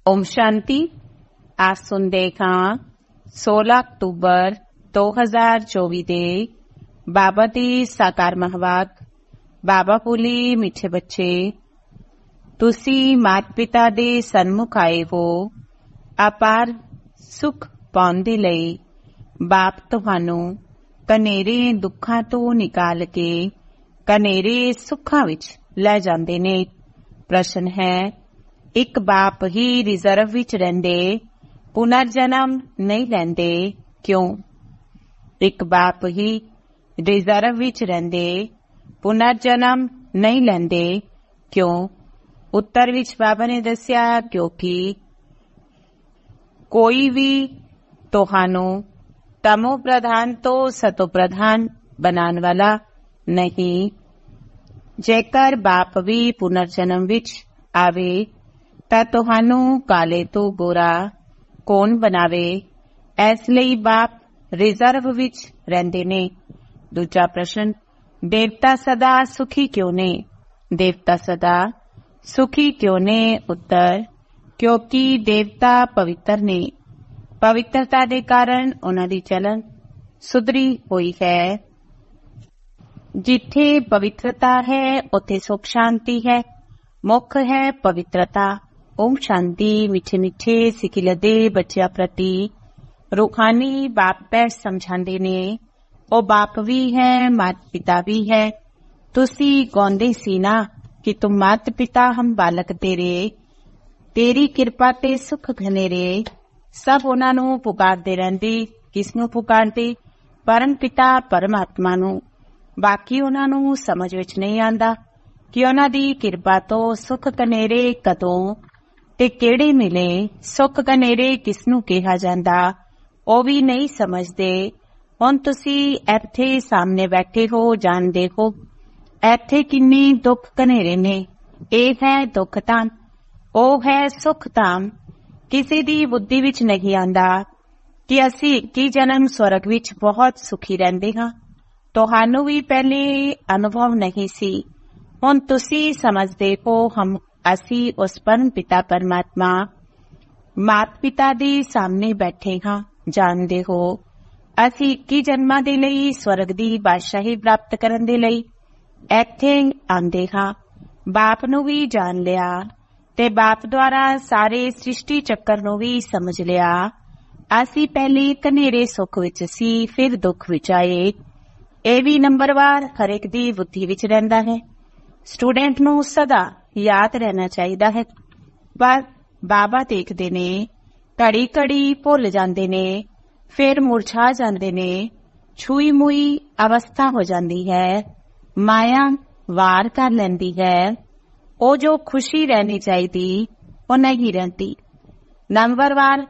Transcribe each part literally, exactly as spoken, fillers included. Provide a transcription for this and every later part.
ओम शांति। आज सुनते हाँ सोलह अक्टूबर दो हज़ार चौबीस दे बाबा दी साकार महवाद। बाबा बोली, मिठे बच्चे, तुसी मात पिता दे सन्मुख आए हो। अपार सुख पाउण दे लई बाप तुहानू कनेरे दुखां तो निकाल के कनेरे सुखां विच लै जांदे ने। प्रश्न है, एक बाप ही रिजर्व विच रहिंदे पुनर्जन्म नहीं लैंदे, क्यों? एक बाप ही रिजर्व विच रहिंदे पुनर्जन्म नहीं लैंदे, क्यों? उत्तर विच बाबा ने दस्या, क्योंकि कोई भी तुहानू तमो प्रधान तो सतो प्रधान बनाने वाला नहीं। जेकर बाप भी पुनर्जन्म विच आवे ਤਾਂ ਤੁਹਾਨੂੰ ਕਾਲੇ ਤੋਂ ਗੋਰਾ ਕੌਣ ਬਣਾਵੇ। ਇਸ ਲਈ ਬਾਪ ਰਿਜ਼ਰਵ ਵਿੱਚ ਰਹਿੰਦੇ ਨੇ। ਦੂਜਾ ਪ੍ਰਸ਼ਨ, ਦੇਵਤਾ ਸਦਾ ਸੁਖੀ ਕਿਉਂ ਨੇ? ਦੇਵਤਾ ਸਦਾ ਸੁਖੀ ਕਿਉਂ ਨੇ? ਉੱਤਰ, ਕਿਉਂਕਿ ਦੇਵਤਾ ਪਵਿੱਤਰ ਨੇ। ਪਵਿੱਤਰਤਾ ਦੇ ਕਾਰਨ ਉਹਨਾਂ ਦੀ ਚਲਨ ਸੁਧਰੀ ਹੋਈ ਹੈ। ਜਿੱਥੇ ਪਵਿੱਤਰਤਾ ਹੈ ਉੱਥੇ ਸੁਖ ਸ਼ਾਂਤੀ ਹੈ। ਮੁੱਖ ਹੈ ਪਵਿੱਤਰਤਾ। ओम शांति। मिठे मिठे सिखिलदे बच्चों प्रति रूहानी बाप बैठ समझाते ने। ओ बाप भी है, मात पिता भी है। तुसी गाउंदे सी ना कि तुम मात पिता हम बालक तेरे, तेरी कृपा ते सुख घनेरे। सब उन्हां नू पुकारदे रहिंदे। किसनू पुकारदे? परम पिता परमात्मा नू। बाकी उन्हां नू समझ विच नहीं आंदा कि उन्हां दी कृपा तो सुख घनेरे कदों ते केड़े मिले। सुख घनेरे किसनू कहा जांदा ਉਹ भी नहीं समझते। हुण तुसी ਇੱਥੇ सामने बैठे हो, जानदे हो ਇੱਥੇ किन्ने दुख घनेरे ने। ਇਹ है दुख धाम, ਉਹ है सुख धाम। किसी दी बुद्धि विच नहीं आंदा कि असी की जन्म स्वर्ग विच बहुत सुखी रहंदे हां। तुहानू भी पहले अनुभव नहीं सी। हुण तुसी समझदे हो हम असी उस परम पिता परमात्मा मात पिता दे सामने बैठे हाँ। जानते हो असी इक्की जन्मां दे लई स्वर्ग दी बादशाही प्राप्त करन दे लई इत्थे आंदे हाँ। बाप नू भी जान लिया ते बाप द्वारा सारे सृष्टि चक्कर नू भी समझ लिया। असी पहले कनेरे सुख विच सी, फिर दुख विच आए। ਇਹ भी नंबरवार हरेक दी बुद्धि विच रहिंदा है। स्टूडेंट नू सदा याद रहना चाहिए है। पर बाबा देखते ने घड़ी घड़ी भुल जाते ने, फिर मुरझा जाते ने, छुई मुई अवस्था हो जाती है, माया वार कर लेंदी है। वो जो खुशी रहनी चाहिए वो नहीं रहती। नंबरवार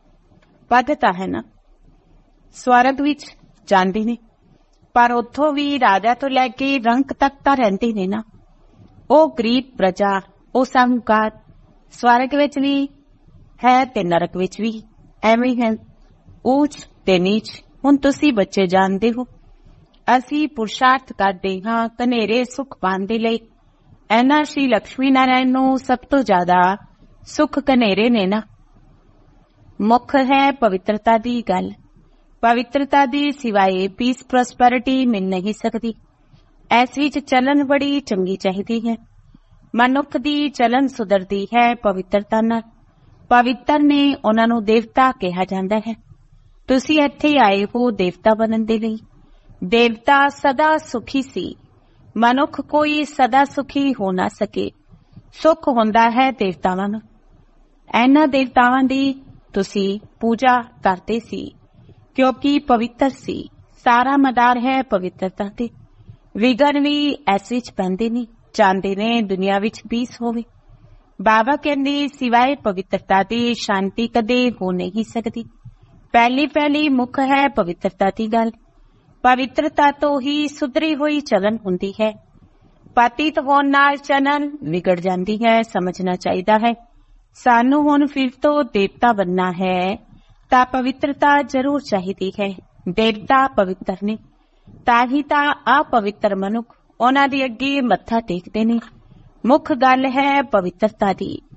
पद्धता है ना। स्वर्ग विच जांदी ने पर उथों भी राजा तो लैके रंक तक तां रहिंदे ने ना। ਉਹ ਗਰੀਬ ਪ੍ਰਜਾ, ਉਹ ਸਾਹੂਕਾਰ ਸਵਰਗ ਵਿੱਚ ਵੀ ਹੈ ਤੇ ਨਰਕ ਵਿੱਚ ਵੀ ਐਵੇਂ ਹੀ ਹੈ, ਊਚ ਤੇ ਨੀਚ। ਹੁਣ ਤੁਸੀਂ ਬੱਚੇ ਜਾਣਦੇ ਹੋ ਅਸੀਂ ਪੁਰਸ਼ਾਰਥ ਕਰਦੇ ਹਾਂ ਕਨੇਰੇ ਸੁਖ ਪਾਉਣ ਦੇ ਲਈ। ਇਹਨਾਂ ਸ਼੍ਰੀ ਲక్ష్ਮੀ ਨਾਰਾਇਣ ਨੂੰ ਸਭ ਤੋਂ ਜ਼ਿਆਦਾ ਸੁਖ ਕਨੇਰੇ ਨੇ ਨਾ। ਮੁੱਖ ਹੈ ਪਵਿੱਤਰਤਾ ਦੀ ਗੱਲ। ਪਵਿੱਤਰਤਾ ਦੀ ਸਿਵਾਏ ਪੀਸ ਪ੍ਰੋਸਪੈਰਿਟੀ ਮਿਲ ਨਹੀਂ ਸਕਦੀ। ਇਸ ਵਿੱਚ ਚਲਨ ਬੜੀ ਚੰਗੀ ਚਾਹੀਦੀ ਹੈ। ਮਨੁੱਖ ਦੀ ਚਲਨ ਸੁਧਰਦੀ ਹੈ ਪਵਿੱਤਰਤਾ ਨਾਲ। ਪਵਿੱਤਰ ਨੇ ਉਹਨਾਂ ਨੂੰ ਦੇਵਤਾ ਕਿਹਾ ਜਾਂਦਾ ਹੈ। ਤੁਸੀਂ ਇੱਥੇ ਆਏ ਹੋ ਦੇਵਤਾ ਬਣਨ ਦੇ ਲਈ। ਦੇਵਤਾ ਸਦਾ ਸੁਖੀ ਸੀ। ਮਨੁੱਖ ਕੋਈ ਸਦਾ ਸੁਖੀ ਹੋ ਨਾ ਸਕੇ। ਸੁਖ ਹੁੰਦਾ ਹੈ ਦੇਵਤਾਵਾਂ ਨੂੰ। ਇਹਨਾਂ ਦੇਵਤਾਵਾਂ ਦੀ ਤੁਸੀਂ ਪੂਜਾ ਕਰਦੇ ਸੀ ਕਿਉਂਕਿ ਪਵਿੱਤਰ ਸੀ। ਸਾਰਾ ਮਦਾਰ ਹੈ ਪਵਿੱਤਰਤਾ ਤੇ। ਵਿਗਨ ਵੀ ਇਸ ਵਿੱਚ ਪੈਂਦੇ ਨਹੀਂ। ਚਾਹੁੰਦੇ ਨੇ ਦੁਨੀਆ ਵਿੱਚ ਪੀਸ ਹੋਵੇ। ਬਾਬਾ ਕਹਿੰਦੇ ਸਿਵਾਏ ਪਵਿੱਤਰਤਾ ਦੀ ਸ਼ਾਂਤੀ ਕਦੇ ਹੋ ਨਹੀਂ ਸਕਦੀ। ਪਹਿਲੀ ਪਹਿਲੀ ਮੁੱਖ ਹੈ ਪਵਿੱਤਰਤਾ ਦੀ ਗੱਲ। ਪਵਿੱਤਰਤਾ ਤੋਂ ਹੀ ਸੁਧਰੀ ਹੋਈ ਚਲਨ ਹੁੰਦੀ ਹੈ। ਪਤਿਤ ਹੋਣ ਨਾਲ ਚਲਨ ਵਿਗੜ ਜਾਂਦੀ ਹੈ। ਸਮਝਣਾ ਚਾਹੀਦਾ ਹੈ ਸਾਨੂੰ ਹੁਣ ਫਿਰ ਤੋਂ ਦੇਵਤਾ ਬਣਨਾ ਹੈ ਤਾਂ ਪਵਿੱਤਰਤਾ ਜ਼ਰੂਰ ਚਾਹੀਦੀ ਹੈ। ਦੇਵਤਾ ਪਵਿੱਤਰ ਨੇ ਤਾਂ ਹੀ ਤਾਂ अपवित्र मनुख ਉਹਨਾਂ ਦੇ ਅੱਗੇ ਮੱਥਾ ਟੇਕਦੇ ਨੇ। ਮੁੱਖ ਗੱਲ ਹੈ ਪਵਿੱਤਰਤਾ ਦੀ।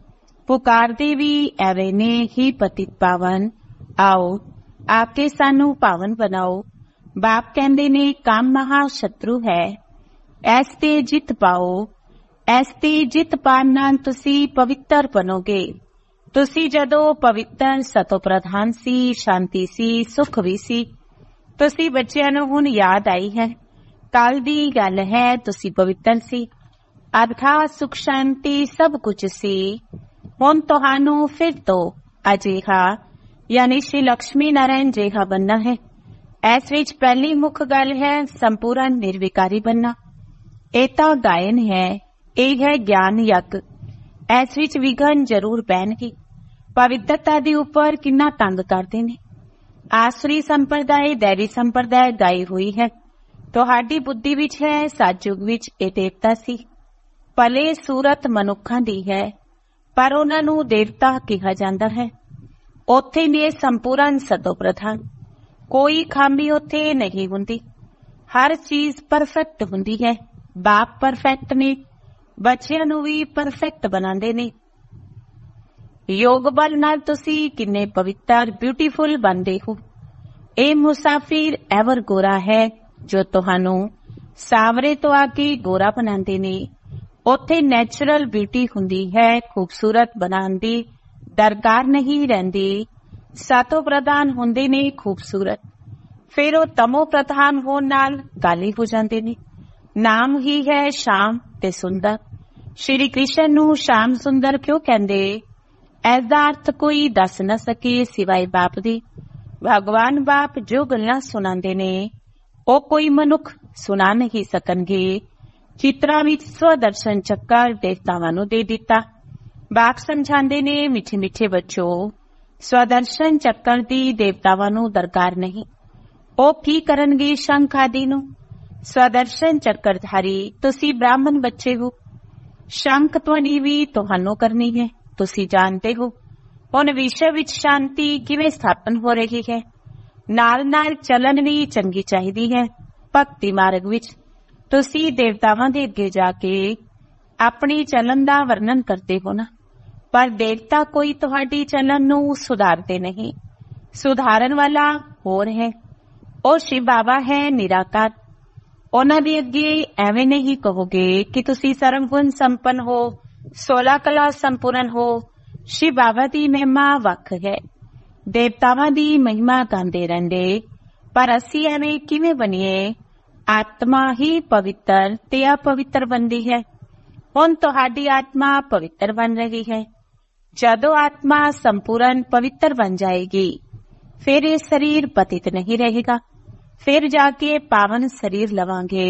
ਪੁਕਾਰਦੇ ਵੀ ਐਵੇਂ ਨੇ ਹੀ ਪਤਿਤ ਪਾਵਨ। ਆਓ ਆ ਕੇ ਸਾਨੂੰ ਪਾਵਨ ਬਣਾਓ। ਬਾਪ ਕਹਿੰਦੇ ਨੇ ਕੰਮ ਮਹਾ ਸ਼ਤਰੂ ਹੈ, ਐਸ ਤੇ ਜਿੱਤ ਪਾਓ। ਐਸ ਤੇ ਜਿੱਤ ਪਾਉਣ ਨਾਲ ਤੁਸੀਂ ਪਵਿੱਤਰ ਬਣੋਗੇ। ਤੁਸੀਂ ਜਦੋਂ ਪਵਿੱਤਰ ਸਤੋ ਪ੍ਰਧਾਨ ਸੀ, ਸ਼ਾਂਤੀ ਸੀ, ਸੁਖ ਵੀ ਸੀ। ਤੁਸੀਂ ਬੱਚਿਆਂ ਨੂੰ ਹੁਣ ਯਾਦ ਆਈ ਹੈ, ਕੱਲ ਦੀ ਗੱਲ ਹੈ, ਤੁਸੀਂ ਪਵਿੱਤਰ ਸੀ, ਅਰਥਾਤ ਸੁਖ ਸ਼ਾਂਤੀ ਸਭ ਕੁਝ ਸੀ। ਹੁਣ ਤੁਹਾਨੂੰ ਫਿਰ ਤੋਂ ਅਜਿਹਾ ਯਾਨੀ ਸ਼੍ਰੀ ਲక్ష్ਮੀ ਨਾਰਾਇਣ ਜਿਹਾ ਬਣਨਾ ਹੈ। ਇਸ ਵਿੱਚ ਪਹਿਲੀ ਮੁੱਖ ਗੱਲ ਹੈ ਸੰਪੂਰਨ ਨਿਰਵਿਕਾਰੀ ਬਣਨਾ। ਇਹ ਤਾਂ ਗਾਇਨ ਹੈ, ਇਹ ਹੈ ਗਿਆਨ ਯੱਗ। ਇਸ ਵਿੱਚ ਵਿਘਨ ਜ਼ਰੂਰ ਪੈਣਗੇ। ਪਵਿੱਤਰਤਾ ਦੇ ਉੱਪਰ ਕਿੰਨਾ ਤੰਗ ਕਰਦੇ ਨੇ। ਆਸੁਰੀ ਸੰਪਰਦਾਇ, ਦੈਵੀ ਸੰਪਰਦਾਇ ਗਾਈ ਹੋਈ ਹੈ। ਤੁਹਾਡੀ ਬੁੱਧੀ ਵਿੱਚ ਹੈ ਸਤਯੁਗ ਵਿੱਚ ਇਹ ਦੇਵਤਾ ਸੀ। ਭਲੇ ਸੂਰਤ ਮਨੁੱਖਾਂ ਦੀ ਹੈ, ਪਰ ਉਹਨਾਂ ਨੂੰ ਦੇਵਤਾ ਕਿਹਾ ਜਾਂਦਾ ਹੈ। ਉੱਥੇ ਨੇ ਸੰਪੂਰਨ ਸਤੋ ਪ੍ਰਧਾਨ, ਕੋਈ ਖਾਮੀ ਉੱਥੇ ਨਹੀਂ ਹੁੰਦੀ। ਹਰ ਚੀਜ਼ ਪਰਫੈਕਟ ਹੁੰਦੀ ਹੈ। ਬਾਪ ਪਰਫੈਕਟ ਨੇ, ਬੱਚਿਆਂ ਨੂੰ ਵੀ ਪਰਫੈਕਟ ਬਣਾਉਂਦੇ ਨੇ। ਯੋਗ ਬਲ ਨਾਲ ਤੁਸੀਂ ਕਿੰਨੇ ਪਵਿੱਤਰ, ਬਿਊਟੀਫੁਲ ਬਣਦੇ ਹੋ। ਇਹ ਮੁਸਾਫਿਰ ਐਵਰ ਗੋਰਾ ਹੈ ਜੋ ਤੁਹਾਨੂੰ ਸਾਵਰੇ ਤੋਂ ਆ ਕੇ ਗੋਰਾ ਬਣਾਉਂਦੇ ਨੇ। ਉੱਥੇ ਨੈਚੁਰਲ ਬਿਊਟੀ ਹੁੰਦੀ ਹੈ, ਖੂਬਸੂਰਤ ਬਣਾਉਣ ਦੀ ਦਰਕਾਰ ਨਹੀਂ ਰਹਿੰਦੀ। ਸਤੋ ਪ੍ਰਧਾਨ ਹੁੰਦੇ ਨੇ ਖੂਬਸੂਰਤ, ਫਿਰ ਉਹ ਤਮੋ ਪ੍ਰਧਾਨ ਹੋਣ ਨਾਲ ਕਾਲੇ ਹੋ ਜਾਂਦੇ ਨੇ। ਨਾਮ ਹੀ ਹੈ ਸ਼ਾਮ ਤੇ ਸੁੰਦਰ। ਸ਼੍ਰੀ ਕ੍ਰਿਸ਼ਨ ਨੂੰ ਸ਼ਾਮ ਸੁੰਦਰ ਕਿਉਂ ਕਹਿੰਦੇ? ਇਸ ਦਾ ਅਰਥ ਕੋਈ ਦੱਸ ਨਾ ਸਕੇ ਸਿਵਾਏ ਬਾਪ ਦੇ। ਭਗਵਾਨ ਬਾਪ ਜੋ ਗੱਲਾਂ ਸੁਣਾਉਂਦੇ ਨੇ ਉਹ ਕੋਈ ਮਨੁੱਖ ਸੁਣਾ ਨਹੀਂ ਸਕਣਗੇ। ਚਿੱਤਰਾਂ ਵਿੱਚ ਸਵਦਰਸ਼ਨ ਚੱਕਰ ਦੇਵਤਾਵਾਂ ਨੂੰ ਦੇ ਦਿੱਤਾ। ਬਾਪ ਸਮਝਾਉਂਦੇ ਨੇ ਮਿੱਠੇ ਮਿੱਠੇ ਬੱਚੋ, ਸਵਦਰਸ਼ਨ ਚੱਕਰ ਦੀ ਦੇਵਤਾਵਾਂ ਨੂੰ ਦਰਕਾਰ ਨਹੀਂ। ਉਹ ਕੀ ਕਰਨਗੇ ਸ਼ੰਖ ਆਦਿ ਨੂੰ? ਸਵਦਰਸ਼ਨ ਚੱਕਰਧਾਰੀ ਤੁਸੀਂ ਬ੍ਰਾਹਮਣ ਬੱਚੇ ਹੋ। ਸ਼ੰਖ ਧਵਨੀ ਵੀ ਤੁਹਾਨੂੰ ਕਰਨੀ ਹੈ, ਤੁਸੀਂ ਜਾਣਦੇ ਹੋ। ਹੁਣ ਵਿਸ਼ਵ ਵਿੱਚ ਸ਼ਾਂਤੀ ਕਿਵੇਂ ਸਥਾਪਨ ਹੋ ਰਹੀ ਹੈ। ਨਾਲ ਨਾਲ ਚੱਲਣ ਵੀ ਚੰਗੀ ਚਾਹੀਦੀ ਹੈ। ਭਗਤੀ ਮਾਰਗ ਵਿੱਚ ਤੁਸੀਂ ਦੇਵਤਾਵਾਂ ਦੇ ਅੱਗੇ ਜਾ ਕੇ ਆਪਣੀ ਚੱਲਣ ਦਾ ਵਰਣਨ ਕਰਦੇ ਹੋ ਨਾ, ਪਰ ਦੇਵਤਾ ਕੋਈ ਤੁਹਾਡੀ ਚੱਲਣ ਨੂੰ ਸੁਧਾਰਦੇ ਨਹੀਂ। ਸੁਧਾਰਨ ਵਾਲਾ ਹੋਰ ਹੈ, ਉਹ ਸ਼ਿਵ ਬਾਬਾ ਹੈ ਨਿਰਾਕਾਰ। ਉਹਨਾਂ ਦੇ ਅੱਗੇ ਐਵੇਂ ਨਹੀਂ ਕਹੋਗੇ ਕਿ ਤੁਸੀਂ ਸਰਵਗੁਣ ਸੰਪੰਨ ਹੋ, ਸੋਲਾਂ ਕਲਾ ਸੰਪੂਰਨ ਹੋ। ਸ਼ਿਵ ਬਾਬਾ ਦੀ ਮਹਿਮਾ ਵੱਖ ਹੈ। ਦੇਵਤਾਵਾਂ ਦੀ ਮਹਿਮਾ ਗਾਉਂਦੇ ਰਹਿੰਦੇ, ਪਰ ਅਸੀਂ ਐਵੇਂ ਕਿਵੇਂ ਬਣੀਏ? ਆਤਮਾ ਹੀ ਪਵਿੱਤਰ ਤੇ ਅਪਵਿੱਤਰ ਬਣਦੀ ਹੈ। ਹੁਣ ਤੁਹਾਡੀ ਆਤਮਾ ਪਵਿੱਤਰ ਬਣ ਰਹੀ ਹੈ। ਜਦੋਂ ਆਤਮਾ ਸੰਪੂਰਨ ਪਵਿੱਤਰ ਬਣ ਜਾਏਗੀ, ਫਿਰ ਇਹ ਸਰੀਰ ਪਤਿਤ ਨਹੀਂ ਰਹੇਗਾ। ਫਿਰ ਜਾ ਕੇ ਪਾਵਨ ਸਰੀਰ ਲਵਾਂਗੇ।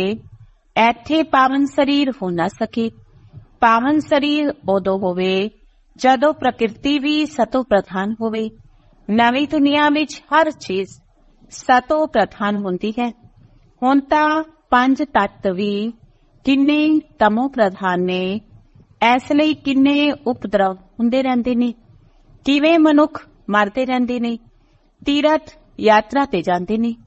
ਇੱਥੇ ਪਾਵਨ ਸਰੀਰ ਹੋ ਨਾ ਸਕੇ। ਪਾਵਨ ਸਰੀਰ ਉਦੋਂ ਹੋਵੇ ਜਦੋਂ ਪ੍ਰਕਿਰਤੀ ਵੀ ਸਤੋ ਪ੍ਰਧਾਨ ਹੋਵੇ। ਨਵੀਂ ਦੁਨੀਆ ਵਿੱਚ ਹਰ ਚੀਜ਼ ਸਤੋ ਪ੍ਰਧਾਨ ਹੁੰਦੀ ਹੈ। ਹੁਣ ਤਾਂ ਪੰਜ ਤੱਤ ਵੀ ਕਿੰਨੇ ਤਮੋ ਪ੍ਰਧਾਨ ਨੇ। ਇਸ ਲਈ ਕਿੰਨੇ ਉਪਦਰਵ ਹੁੰਦੇ ਰਹਿੰਦੇ ਨੇ। ਕਿਵੇਂ ਮਨੁੱਖ ਮਰਦੇ ਰਹਿੰਦੇ ਨੇ, ਤੀਰਥ ਯਾਤਰਾ ਤੇ ਜਾਂਦੇ ਨੇ।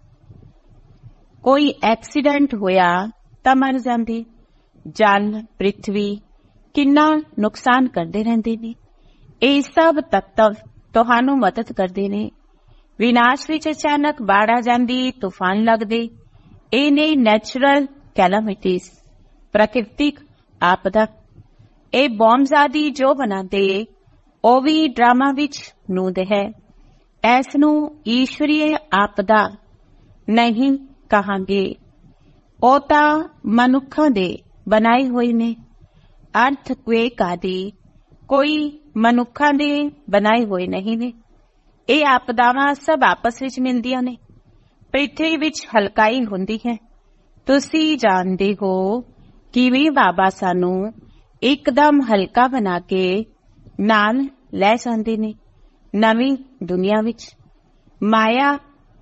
ਕੋਈ ਐਕਸੀਡੈਂਟ ਹੋਇਆ ਤਾਂ ਮਰ ਜਾਂਦੇ। ਜਲ, ਪ੍ਰਿਥਵੀ ਕਿੰਨਾ ਨੁਕਸਾਨ ਕਰਦੇ ਰਹਿੰਦੇ ਨੇ। ਇਹ ਸਭ ਤੱਤਵ ਤੁਹਾਨੂੰ ਮਦਦ ਕਰਦੇ ਨੇ। ਵਿਨਾਸ਼ ਵਿੱਚ ਅਚਾਨਕ ਬਾੜ ਆ ਜਾਂਦੀ, ਤੂਫਾਨ ਲੱਗਦੇ, ਇਹ ਨੇ ਨੈਚੁਰਲ ਕੈਲਾਮਿਟੀਜ਼, ਪ੍ਰਕਿਰਤਿਕ ਆਪਦਾ। ਇਹ ਬੌਮਜ਼ ਆਦਿ ਜੋ ਬਣਾਉਂਦੇ ਉਹ ਵੀ ਡਰਾਮਾ ਵਿੱਚ ਨੂੰਦ ਹੈ। ਇਸ ਨੂੰ ਈਸ਼ਵਰੀਏ ਆਪਦਾ ਨਹੀਂ ਕਹਾਂਗੇ। ਉਹ ਤਾਂ ਮਨੁੱਖਾਂ ਦੇ ਬਣਾਏ ਹੋਏ ਨੇ। ਅਰਥਕੁਏਕ ਆਦਿ ਕੋਈ ਮਨੁੱਖਾਂ ਦੇ ਬਣਾਏ ਹੋਏ ਨਹੀਂ ਨੇ। ਇਹ ਆਪਦਾਵਾਂ ਸਭ ਆਪਸ ਵਿੱਚ ਮਿਲਦੀਆਂ ਨੇ। ਪ੍ਰਿਥਵੀ ਵਿੱਚ ਹਲਕਾਈ ਹੁੰਦੀ ਹੈ। ਤੁਸੀਂ ਜਾਣਦੇ ਹੋ ਕਿਵੇਂ ਬਾਬਾ ਸਾਨੂੰ ਇੱਕਦਮ ਹਲਕਾ ਬਣਾ ਕੇ ਨਾਲ ਲੈ ਜਾਂਦੇ ਨੇ ਨਵੀਂ ਦੁਨੀਆ ਵਿੱਚ। ਮਾਇਆ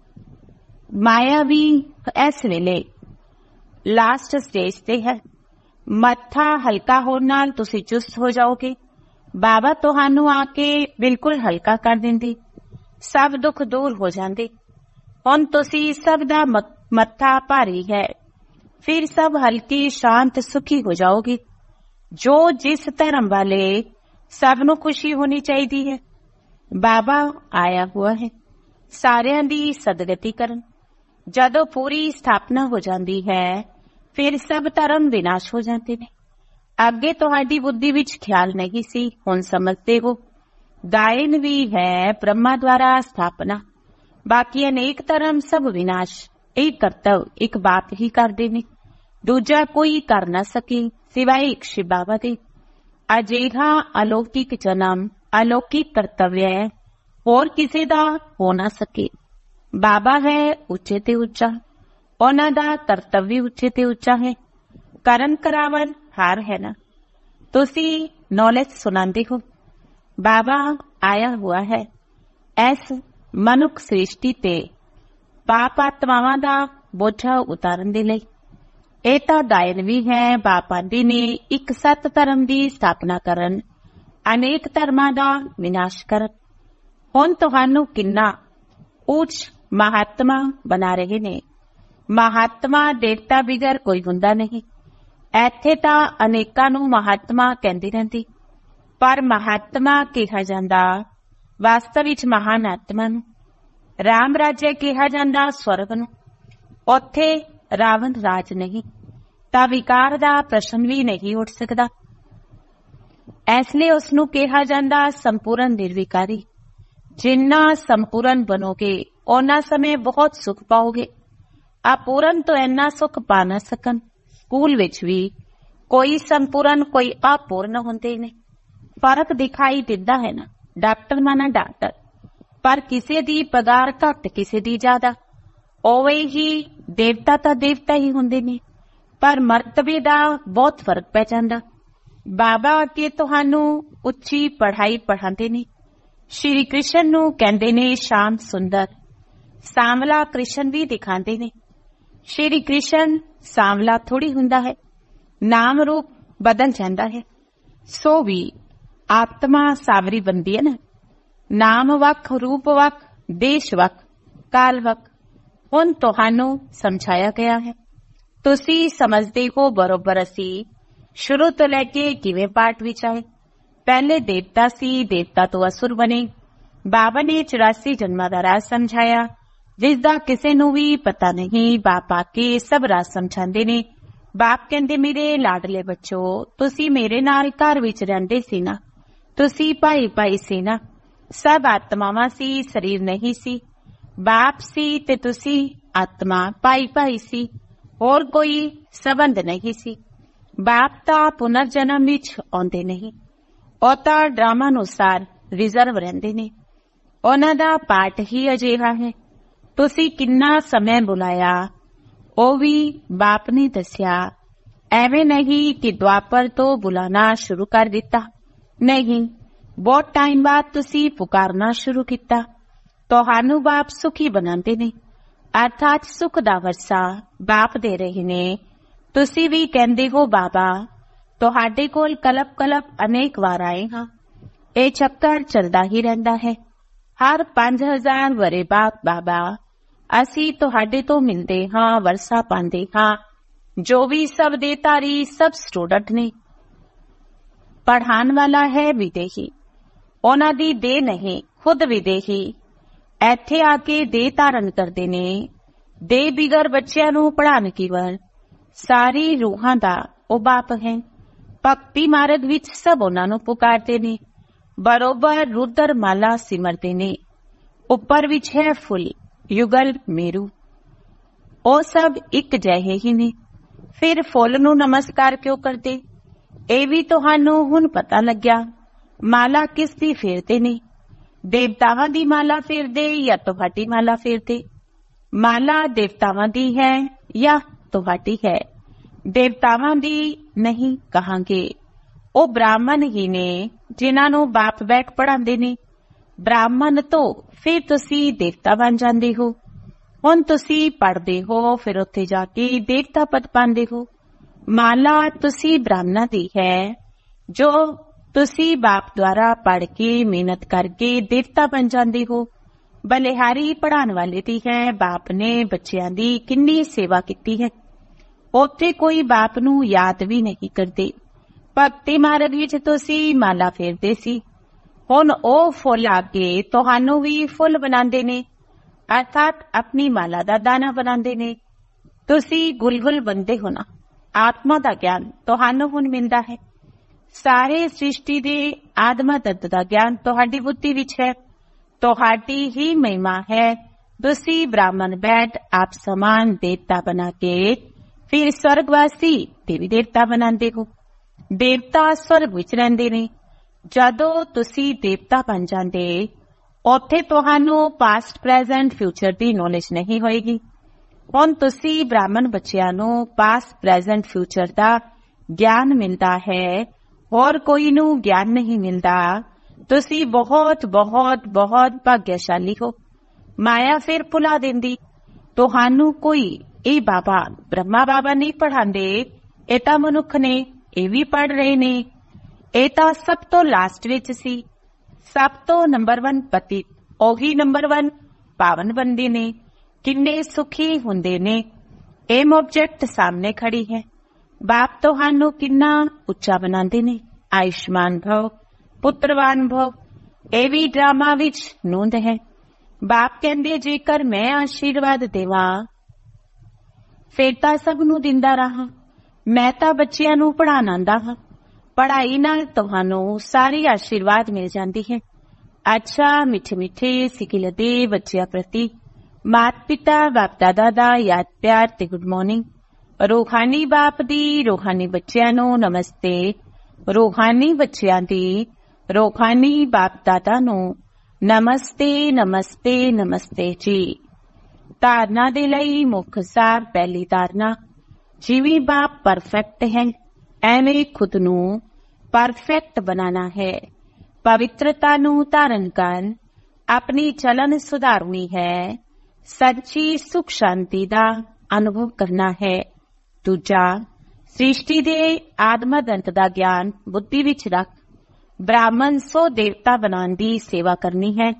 ਮਾਇਆ ਵੀ ਇਸ ਵੇਲੇ ਲਾਸਟ ਸਟੇਜ ਤੇ ਹੈ। ਮੱਥਾ ਹਲਕਾ ਹੋਣ ਨਾਲ ਤੁਸੀਂ ਚੁਸਤ ਹੋ ਜਾਓਗੇ। ਬਾਬਾ ਤੁਹਾਨੂੰ ਆ ਕੇ ਬਿਲਕੁਲ ਹਲਕਾ ਕਰ ਦਿੰਦੇ, ਸਭ ਦੁੱਖ ਦੂਰ ਹੋ ਜਾਂਦੇ। ਹੁਣ ਤੁਸੀਂ ਸਭ ਦਾ ਮੱਥਾ ਭਾਰੀ ਹੈ, ਫਿਰ ਸਭ ਹਲਕੀ, ਸ਼ਾਂਤ, ਸੁਖੀ ਹੋ ਜਾਓਗੇ। ਜੋ ਜਿਸ ਧਰਮ ਵਾਲੇ सबनों खुशी होनी चाहिदी है। बाबा आया हुआ है सारियां दी सदगति करन। जदों पूरी स्थापना हो जाती है फिर सब धर्म विनाश हो जाते ने। अगे तुहाडी बुद्धि विच ख्याल नहीं सी, हुण समझते हो। गायन भी है ब्रह्मा द्वारा स्थापना, बाकी अनेक धर्म सब विनाश। एक कर्तव्य एक बाप ही करदे ने, दूजा कोई कर न सके सिवाय एक शिव बाबा दे। अजिहा अलौकिक जन्म अलौकिक कर्तव्य है, होर किसी दा हो ना सके। बाबा है उच्चे ते उच्चा, उन्हां दा कर्तव्य उच्चे ते उच्चा है। करन करावन हार है ना। तुसी नॉलेज सुनांदे हो। बाबा आया हुआ है ऐस मनुख सृष्टि ते पाप आत्मावां दा बोझा उतारन दे लई। ਇਹ ਤਾਂ ਗਾਇਨ ਵੀ ਹੈ। ਬਾਪ ਆਂਦੇ ਨੇ ਇੱਕ ਸਤ ਧਰਮ ਦੀ ਸਥਾਪਨਾ ਕਰਨ, ਅਨੇਕ ਧਰਮਾਂ ਦਾ ਵਿਨਾਸ਼ ਕਰਨ। ਹੁਣ ਤੁਹਾਨੂੰ ਕਿੰਨਾ ਉੱਚ ਮਹਾਤਮਾ ਬਣਾ ਰਹੇ ਨੇ। ਮਹਾਤਮਾ ਦੇਵਤਾ ਬਿਗਰ ਕੋਈ ਹੁੰਦਾ ਨਹੀਂ। ਇੱਥੇ ਤਾਂ ਅਨੇਕਾਂ ਨੂੰ ਮਹਾਤਮਾ ਕਹਿੰਦੀ ਰਹਿੰਦੀ, ਪਰ ਮਹਾਤਮਾ ਕਿਹਾ ਜਾਂਦਾ ਵਾਸਤਵ ਵਿੱਚ ਮਹਾਨ ਆਤਮਾ ਨੂੰ। ਰਾਮ ਰਾਜੇ ਕਿਹਾ ਜਾਂਦਾ ਸਵਰਗ ਨੂੰ। ਉੱਥੇ ਰਾਵਣ ਰਾਜ ਨਹੀਂ ਤਾਂ ਵਿਕਾਰ ਦਾ ਪ੍ਰਸ਼ਨ ਵੀ ਨਹੀਂ ਉੱਠ ਸਕਦਾ। ਇਸ ਲਈ ਉਸਨੂੰ ਕਿਹਾ ਜਾਂਦਾ ਸੰਪੂਰਨ ਨਿਰਵਿਕਾਰੀ। ਜਿੰਨਾ ਸੰਪੂਰਨ ਬਣੋਗੇ ਉਹਨਾਂ ਸਮੇਂ ਬਹੁਤ ਸੁਖ ਪਾਓਗੇ। ਅਪੂਰਨ ਤੋਂ ਇੰਨਾ ਸੁਖ ਪਾ ਨਾ ਸਕਣ। ਸਕੂਲ ਵਿੱਚ ਵੀ ਕੋਈ ਸੰਪੂਰਨ ਕੋਈ ਅਪੂਰਨ ਹੁੰਦੇ ਨੇ। ਫਰਕ ਦਿਖਾਈ ਦਿੰਦਾ ਹੈ ਨਾ। ਡਾਕਟਰ ਮਾਨਾ ਡਾਕਟਰ, ਪਰ ਕਿਸੇ ਦੀ ਪਗਾਰ ਘੱਟ ਕਿਸੇ ਦੀ ਜ਼ਿਆਦਾ। ਉਵੇਂ ਹੀ ਦੇਵਤਾ ਤਾਂ ਦੇਵਤਾ ਹੀ ਹੁੰਦੇ ਨੇ, ਪਰ ਮਰਤਬੇ ਦਾ ਬਹੁਤ ਫਰਕ ਪੈ ਜਾਂਦਾ। ਬਾਬਾ ਅੱਗੇ ਤੁਹਾਨੂੰ ਉੱਚੀ ਪੜ੍ਹਾਈ ਪੜ੍ਹਾਉਂਦੇ ਨੇ। ਸ਼੍ਰੀ ਕ੍ਰਿਸ਼ਨ ਨੂੰ ਕਹਿੰਦੇ ਨੇ ਸ਼ਾਮ ਸੁੰਦਰ। ਸਾਂਵਲਾ ਕ੍ਰਿਸ਼ਨ ਵੀ ਦਿਖਾਉਂਦੇ ਨੇ। ਸ਼੍ਰੀ ਕ੍ਰਿਸ਼ਨ ਸਾਂਵਲਾ ਥੋੜੀ ਹੁੰਦਾ ਹੈ, ਨਾਮ ਰੂਪ ਬਦਲ ਜਾਂਦਾ ਹੈ। ਸੋ ਵੀ ਆਤਮਾ ਸਾਵਰੀ ਬਣਦੀ ਹੈ ਨਾ। ਨਾਮ ਵੱਖ, ਰੂਪ ਵੱਖ, ਦੇਸ਼ ਵੱਖ, ਕਾਲ ਵੱਖ। ਹੁਣ ਤੁਹਾਨੂੰ ਸਮਝਾਇਆ ਗਿਆ ਹੈ। ਤੁਸੀਂ ਸਮਝਦੇ ਹੋ ਬਰੋਬਰ। ਅਸੀਂ ਸ਼ੁਰੂ ਤੋਂ ਲੈ ਕੇ ਕਿਵੇਂ ਪਾਠ ਵਿੱਚ ਆਏ। ਪਹਿਲੇ ਦੇਵਤਾ ਸੀ, ਦੇਵਤਾ ਤੋਂ ਅਸੁਰ ਬਣੇ। ਬਾਬਾ ਨੇ ਚੁਰਾਸੀ ਜਨਮਾਂ ਦਾ ਰਾਜ ਸਮਝਾਇਆ, ਜਿਸ ਦਾ ਕਿਸੇ ਨੂੰ ਵੀ ਪਤਾ ਨਹੀਂ। ਬਾਪ ਆ ਕੇ ਸਭ ਰਾਜ ਸਮਝਾਉਂਦੇ ਨੇ। ਬਾਪ ਕਹਿੰਦੇ ਮੇਰੇ ਲਾਡਲੇ ਬੱਚੋ, ਤੁਸੀਂ ਮੇਰੇ ਨਾਲ ਘਰ ਵਿੱਚ ਰਹਿੰਦੇ ਸੀ ਨਾ। ਤੁਸੀਂ ਭਾਈ ਭਾਈ ਸੀ ਨਾ। ਸਭ ਆਤਮਾਵਾਂ ਸੀ, ਸਰੀਰ ਨਹੀਂ ਸੀ। ਬਾਪ ਸੀ ਤੇ ਤੁਸੀਂ ਆਤਮਾ ਭਾਈ ਭਾਈ ਸੀ, ਹੋਰ ਕੋਈ ਸਬੰਧ ਨਹੀਂ ਸੀ। ਬਾਪ ਤਾਂ ਪੁਨਰ ਜਨਮ ਵਿੱਚ ਆਉਂਦੇ ਨਹੀਂ। ਉਹ ਤਾਂ ਡਰਾਮਾ ਅਨੁਸਾਰ ਰਿਜ਼ਰਵ ਰਹਿੰਦੇ ਨੇ। ਉਹਨਾਂ ਦਾ ਪਾਠ ਹੀ ਅਜਿਹਾ ਹੈ। ਤੁਸੀਂ ਕਿੰਨਾ ਸਮੇਂ ਬੁਲਾਇਆ ਉਹ ਵੀ ਬਾਪ ਨੇ ਦੱਸਿਆ। ਐਵੇਂ ਨਹੀਂ ਕਿ ਦੁਆਪਰ ਤੋਂ ਬੁਲਾਣਾ ਸ਼ੁਰੂ ਕਰ ਦਿੱਤਾ, ਨਹੀਂ। ਬਹੁਤ ਟਾਈਮ ਬਾਅਦ ਤੁਸੀਂ ਪੁਕਾਰਨਾ ਸ਼ੁਰੂ ਕੀਤਾ। ਤੁਹਾਨੂੰ ਬਾਪ ਸੁਖੀ ਬਣਾਉਂਦੇ ਨੇ, ਅਰਥਾਤ ਸੁਖ ਦਾ ਵਰਸਾ ਬਾਪ ਦੇ ਰਹੇ ਨੇ। ਤੁਸੀਂ ਵੀ ਕਹਿੰਦੇ ਹੋ ਬਾਬਾ ਤੁਹਾਡੇ ਕੋਲ ਕਲਪ ਕਲਪ ਅਨੇਕ ਵਾਰ ਆਏ ਹਾਂ। ਇਹ ਚੱਕਰ ਚੱਲਦਾ ਹੀ ਰਹਿੰਦਾ ਹੈ। ਹਰ ਪੰਜ ਹਜ਼ਾਰ ਵਰੇ ਬਾਅਦ ਬਾਬਾ ਅਸੀਂ ਤੁਹਾਡੇ ਤੋਂ ਮਿਲਦੇ ਹਾਂ, ਵਰਸਾ ਪਾਉਂਦੇ ਹਾਂ। ਜੋ ਵੀ ਸਭ ਦੇ ਧਾਰੀ ਸਭ ਸਟੂਡੈਂਟ ਨੇ। ਪੜ੍ਹਾਉਣ ਵਾਲਾ ਹੈ ਵਿਦੇਹੀ, ਉਹਨਾਂ ਦੀ ਦੇਹ ਨਹੀਂ, ਖੁਦ ਵਿਦੇਹੀ। ਇੱਥੇ ਆ ਕੇ ਦੇਹ ਧਾਰਨ ਕਰਦੇ ਨੇ। ਦੇਹ ਬਿਗਰ ਬੱਚਿਆਂ ਨੂੰ ਪੜ੍ਹਾਉਣ ਕੀਵਲ ਸਾਰੀ ਰੂਹਾਂ ਦਾ ਉਹ ਬਾਪ ਹੈ। ਭਗਤੀ ਮਾਰਗ ਵਿੱਚ ਸਭ ਉਹਨਾਂ ਨੂੰ ਪੁਕਾਰਦੇ ਨੇ। ਬਰੋਬਰ ਰੁਦਰ ਮਾਲਾ ਸਿਮਰਦੇ ਨੇ। ਉੱਪਰ ਵਿੱਚ ਹੈ ਫੁੱਲ ਯੁਗਲ ਮੇਰੂ। ਉਹ ਸਭ ਇੱਕ ਜਿਹੇ ਹੀ ਨੇ। ਫਿਰ ਫੁੱਲ ਨੂੰ ਨਮਸਕਾਰ ਕਿਉਂ ਕਰਦੇ? ਇਹ ਵੀ ਤੁਹਾਨੂੰ ਹੁਣ ਪਤਾ ਲੱਗਿਆ। ਮਾਲਾ ਕਿਸ ਦੀ ਫੇਰਦੇ ਨੇ? ਦੇਵਤਾਵਾਂ ਦੀ ਮਾਲਾ ਫੇਰਦੇ ਜਾਂ ਤੁਹਾਡੀ ਮਾਲਾ ਫੇਰਦੇ? ਮਾਲਾ ਦੇਵਤਾਵਾਂ ਦੀ ਹੈ ਜਾਂ ਤੁਹਾਡੀ ਹੈ? ਦੇਵਤਾਵਾਂ ਦੀ ਨਹੀਂ ਕਹਾਂਗੇ। ਉਹ ਬ੍ਰਾਹਮਣ ਹੀ ਨੇ ਜਿਨ੍ਹਾਂ ਨੂੰ ਬਾਪ ਬੈਠ ਪੜ੍ਹਾਉਂਦੇ ਨੇ। ਬ੍ਰਾਹਮਣ ਤੋਂ ਫਿਰ ਤੁਸੀਂ ਦੇਵਤਾ ਬਣ ਜਾਂਦੇ ਹੋ। ਹੁਣ ਤੁਸੀਂ ਪੜ੍ਹਦੇ ਹੋ, ਫਿਰ ਉੱਥੇ ਜਾ ਕੇ ਦੇਵਤਾ ਪਦ ਪਾਉਂਦੇ ਹੋ। ਮਾਲਾ ਤੁਸੀਂ ਬ੍ਰਾਹਮਣਾਂ ਦੀ ਹੈ, ਜੋ ਤੁਸੀਂ ਬਾਪ ਦੁਆਰਾ ਪੜ੍ਹ ਕੇ ਮਿਹਨਤ ਕਰਕੇ ਦੇਵਤਾ ਬਣ ਜਾਂਦੇ ਹੋ। ਬਲਿਹਾਰੀ ਪੜ੍ਹਾਉਣ ਵਾਲੇ ਦੀ ਹੈ। ਬਾਪ ਨੇ ਬੱਚਿਆਂ ਦੀ ਕਿੰਨੀ ਸੇਵਾ ਕੀਤੀ ਹੈ। ਉੱਥੇ ਕੋਈ ਬਾਪ ਨੂੰ ਯਾਦ ਵੀ ਨਹੀਂ ਕਰਦੇ। ਭਗਤੀ ਮਾਰਗ ਵਿੱਚ ਤੁਸੀਂ ਮਾਲਾ ਫੇਰਦੇ ਸੀ, ਹੁਣ ਉਹ ਫੁੱਲ ਆ ਕੇ ਤੁਹਾਨੂੰ ਵੀ ਫੁੱਲ ਬਣਾਉਂਦੇ ਨੇ, ਅਰਥਾਤ ਆਪਣੀ ਮਾਲਾ ਦਾ ਦਾਣਾ ਬਣਾਉਂਦੇ ਨੇ। ਤੁਸੀਂ ਗੁਲਗੁਲ ਬਣਦੇ ਹੋ ਨਾ, ਆਤਮਾ ਦਾ ਗਿਆਨ ਤੁਹਾਨੂੰ ਹੁਣ ਮਿਲਦਾ ਹੈ। ਸਾਰੇ ਸ੍ਰਿਸ਼ਟੀ ਦੇ ਆਦਮਾ ਤੱਤ ਦਾ ਗਿਆਨ ਤੁਹਾਡੀ ਬੁੱਧੀ ਵਿੱਚ ਹੈ, ਤੁਹਾਡੀ ਹੀ ਮਹਿਮਾ ਹੈ। ਤੁਸੀਂ ਬ੍ਰਾਹਮਣ ਬੈਠ ਆਪ ਸਮਾਨ ਦੇਵਤਾ ਬਣਾ ਕੇ ਫਿਰ ਸਵਰਗਵਾਸੀ ਦੇਵੀ ਦੇਵਤਾ ਬਣਾਉਂਦੇ ਹੋ। ਦੇਵਤਾ ਸਵਰਗ ਵਿੱਚ ਰਹਿੰਦੇ ਨੇ। ਜਦੋਂ ਤੁਸੀਂ ਦੇਵਤਾ ਬਣ ਜਾਂਦੇ, ਉੱਥੇ ਤੁਹਾਨੂੰ ਪਾਸਟ ਪ੍ਰੈਜ਼ੈਂਟ ਫਿਊਚਰ ਦੀ ਨੌਲੇਜ ਨਹੀਂ ਹੋਏਗੀ। ਹੁਣ ਤੁਸੀਂ ਬ੍ਰਾਹਮਣ ਬੱਚਿਆਂ ਨੂੰ ਪਾਸਟ ਪ੍ਰੈਜ਼ੈਂਟ ਫਿਊਚਰ ਦਾ ਗਿਆਨ ਮਿਲਦਾ ਹੈ, ਹੋਰ ਕੋਈ ਨੂੰ ਗਿਆਨ ਨਹੀਂ ਮਿਲਦਾ। ਤੁਸੀਂ ਬਹੁਤ ਬਹੁਤ ਬਹੁਤ ਭਾਗਿਆਸ਼ਾਲੀ ਹੋ। ਮਾਇਆ ਫਿਰ ਭੁਲਾ ਦਿੰਦੀ। ਤੁਹਾਨੂੰ ਕੋਈ ਇਹ ਬਾਬਾ ਬ੍ਰਹਮਾ ਬਾਬਾ ਨਹੀਂ ਪੜ੍ਹਾਉਂਦੇ, ਇਹ ਤਾਂ ਮਨੁੱਖ ਨੇ, ਇਹ ਵੀ ਪੜ੍ਹ ਰਹੇ ਨੇ। ਇਹ ਤਾਂ ਸਭ ਤੋਂ ਲਾਸਟ ਵਿੱਚ ਸੀ। ਸਭ ਤੋਂ ਨੰਬਰ ਵਨ ਪਤੀ, ਉਹੀ ਨੰਬਰ ਵਨ ਪਾਵਨ ਬੰਦੇ ਨੇ। ਕਿੰਨੇ ਸੁਖੀ ਹੁੰਦੇ ਨੇ। ਇਹ ਆਬਜੈਕਟ ਸਾਹਮਣੇ ਖੜੀ ਹੈ। ਬਾਪ ਤੁਹਾਨੂੰ ਕਿੰਨਾ ਉੱਚਾ ਬਣਾਉਂਦੇ ਨੇ। ਆਯੁਸ਼ਮਾਨ ਭਵ, ਪੁੱਤਰਵਾਨ ਭਵ। ਇਹ ਵੀ ਡਰਾਮਾ ਵਿੱਚ ਨੂੰਦ ਹੈ। ਬਾਪ ਕਹਿੰਦੇ ਜੇਕਰ ਮੈਂ ਆਸ਼ੀਰਵਾਦ ਦੇਵਾਂ ਫਿਰ ਤਾਂ ਸਭ ਨੂੰ ਦਿੰਦਾ ਰਹਾ। ਮੈਂ ਤਾਂ ਬੱਚਿਆਂ ਨੂੰ ਪੜ੍ਹਾਉਣ ਆਉਂਦਾ ਹਾਂ। ਪੜ੍ਹਾਈ ਨਾਲ ਤੁਹਾਨੂੰ ਸਾਰੀ ਆਸ਼ੀਰਵਾਦ ਮਿਲ ਜਾਂਦੀ ਹੈ। ਅੱਛਾ ਮਿੱਠੇ ਮਿੱਠੇ ਸਿੱਖਿਲਦੇ ਬੱਚਿਆਂ ਪ੍ਰਤੀ ਮਾਤਾ ਪਿਤਾ ਬਾਪ ਦਾਦਾ ਦਾ ਯਾਦ ਪਿਆਰ ਤੇ ਗੁੱਡ ਮਾਰਨਿੰਗ। ਰੂਹਾਨੀ ਬਾਪ ਦੀ ਰੂਹਾਨੀ ਬੱਚਿਆਂ ਨੂੰ ਨਮਸਤੇ। ਰੂਹਾਨੀ ਬੱਚਿਆਂ ਦੀ ਰੂਹਾਨੀ ਬਾਪ ਦਾਦਾ ਨੂੰ ਨਮਸਤੇ ਨਮਸਤੇ ਨਮਸਤੇ ਜੀ। ਧਾਰਨਾ ਦੇ ਲਈ ਮੁੱਖ ਸਾਰ। ਪਹਿਲੀ ਧਾਰਨਾ, ਜਿਵੇਂ ਬਾਪ ਪਰਫੈਕਟ ਹੈ ਐਵੇਂ ਖੁਦ ਨੂੰ ਪਰਫੈਕਟ ਬਣਾਉਣਾ ਹੈ। ਪਵਿੱਤਰਤਾ ਨੂੰ ਧਾਰਨ ਕਰਨ ਆਪਣੀ ਚਲਨ ਸੁਧਾਰਨੀ ਹੈ। ਸੱਚੀ ਸੁਖ ਸ਼ਾਂਤੀ ਦਾ ਅਨੁਭਵ ਕਰਨਾ ਹੈ। ਦੂਜਾ, ਸ੍ਰਿਸ਼ਟੀ ਦੇ ਆਦਮਦੰਤ ਦਾ ਗਿਆਨ ਬੁੱਧੀ ਵਿੱਚ ਰੱਖ ਬ੍ਰਾਹਮਣ ਸੋ ਦੇਵਤਾ ਬਣਾਉਣ ਦੀ ਸੇਵਾ ਕਰਨੀ ਹੈ।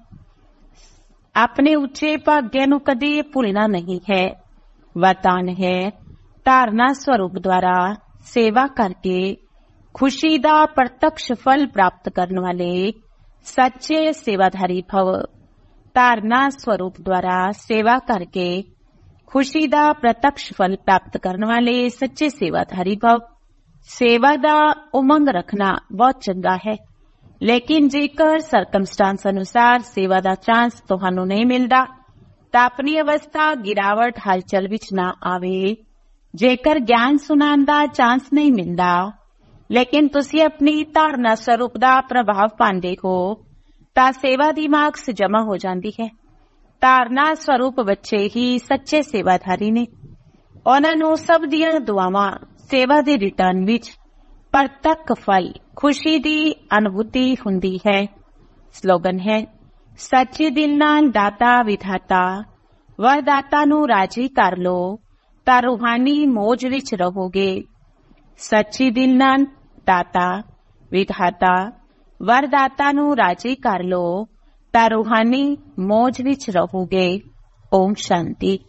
ਆਪਣੇ ਉੱਚੇ ਭਾਗਿਆਂ ਨੂੰ ਕਦੇ ਭੁੱਲਣਾ ਨਹੀਂ ਹੈ। ਵਰਦਾਨ ਹੈ, ਧਾਰਨਾ ਸਰੂਪ ਦੁਆਰਾ ਸੇਵਾ ਕਰਕੇ ਖੁਸ਼ੀ ਦਾ ਪ੍ਰਤੱਖ ਫਲ ਪ੍ਰਾਪਤ ਕਰਨ ਵਾਲੇ ਸੱਚੇ ਸੇਵਾਧਾਰੀ ਭਵ। ਧਾਰਨਾ ਸਰੂਪ ਦੁਆਰਾ ਸੇਵਾ ਕਰਕੇ ਖੁਸ਼ੀ ਦਾ ਪ੍ਰਤੱਖ ਫਲ ਪ੍ਰਾਪਤ ਕਰਨ ਵਾਲੇ ਸੱਚੇ ਸੇਵਾਧਾਰੀ ਭਵ। ਸੇਵਾ ਦਾ ਉਮੰਗ ਰੱਖਣਾ ਬਹੁਤ ਚੰਗਾ ਹੈ, ਲੇਕਿਨ ਜੇਕਰ ਸਰਕਮਸਟਾਂਸ ਅਨੁਸਾਰ ਸੇਵਾ ਦਾ ਚਾਂਸ ਤੁਹਾਨੂੰ ਨਹੀਂ ਮਿਲਦਾ ਤਾਂ ਆਪਣੀ ਅਵਸਥਾ ਗਿਰਾਵਟ ਹਲਚਲ ਵਿੱਚ ਨਾ ਆਵੇ। ਜੇਕਰ ਗਿਆਨ ਸੁਣਾਉਣ ਦਾ ਚਾਂਸ ਨਹੀਂ ਮਿਲਦਾ ਲੇਕਿਨ ਤੁਸੀਂ ਆਪਣੀ ਧਾਰਨਾ ਸਰੂਪ ਦਾ ਪ੍ਰਭਾਵ ਪਾਉਂਦੇ ਹੋ ਤਾਂ ਸੇਵਾ ਦੀ ਮਾਰਕਸ ਜਮ੍ਹਾਂ ਹੋ ਜਾਂਦੀ ਹੈ। ਧਾਰਨਾ ਸਰੂਪ ਬੱਚੇ ਹੀ ਸੱਚੇ ਸੇਵਾਧਾਰੀ ਨੇ। ਉਹਨਾਂ ਨੂੰ ਸਭ ਦੀਆਂ ਦੁਆਵਾਂ ਸੇਵਾ ਦੇ ਰਿਟਰਨ ਵਿੱਚ ਪ੍ਰਤੱਖ ਫਲ ਖੁਸ਼ੀ ਦੀ ਅਨੁਭੂਤੀ ਹੁੰਦੀ ਹੈ। ਸਲੋਗਨ ਹੈ, ਸੱਚੇ ਦਿਲ ਨਾਲ ਦਾਤਾ ਵਿਧਾਤਾ ਵਰਦਾਤਾ ਨੂੰ ਰਾਜੀ ਕਰ ਲੋ ਤਾਂ ਰੂਹਾਨੀ ਮੋਜ ਵਿੱਚ ਰਹੋਗੇ। ਸੱਚੀ ਦਿਲ ਨਾਲ ਦਾਤਾ ਵਿਧਾਤਾ ਵਰਦਾਤਾ ਨੂੰ ਰਾਜੀ ਕਰ ਲੋ ਤਾਂ ਰੂਹਾਨੀ ਮੋਜ ਵਿੱਚ ਰਹੋਗੇ। ਓਮ ਸ਼ਾਂਤੀ।